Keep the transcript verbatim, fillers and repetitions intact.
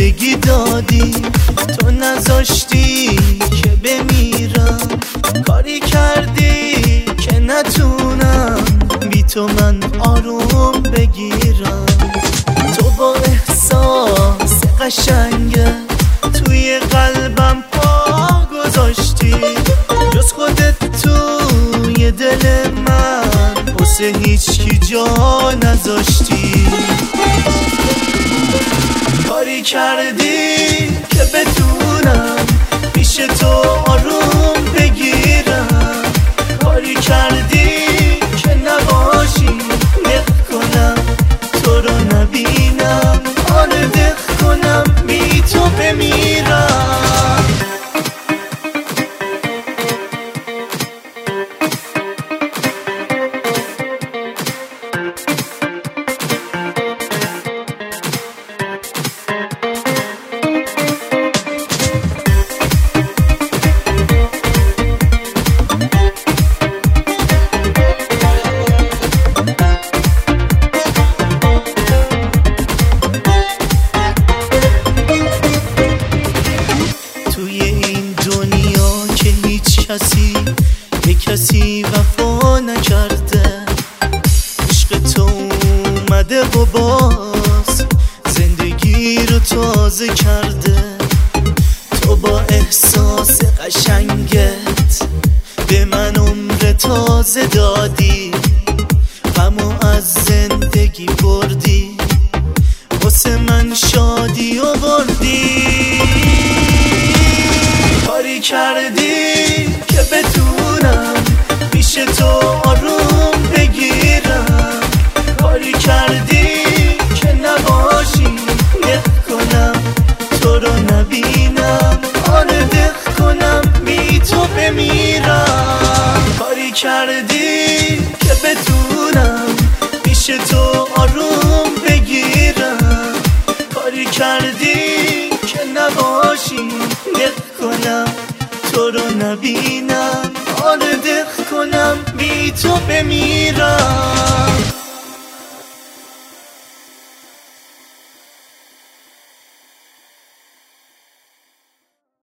زندگی دادی، تو نذاشتی که بمیرم، کاری کردی که نتونم بی تو من آروم بگیرم. تو با احساس قشنگه توی قلبم پا گذاشتی، جز خودت توی دل من واسه هیچکی جا نذاشتی. کاری کردی که بتونم پیش تو آروم بگیرم، کاری کردی که نباشی نخ کنم تو رو نبینم، آره دق کنم بی تو بمیرم. کسی به کسی وفا نکرده، عشق تو اومده و باز زندگی رو تازه کرده. تو با احساس قشنگت به من عمر تازه دادی، غمو از زندگی بردی، واسه من شادی آوردی. کاری کردی که بتونم پیش تو آروم بگیرم، کاری کردی که نباشی نخ کنم تو رو نبینم، آره دق کنم بی تو بمیرم. کاری کردی که بتونم پیش تو آروم بگیرم، کاری کردی که نباشی نخ کنم تو رو نبینم، آره دق کنم بی تو بمیرم.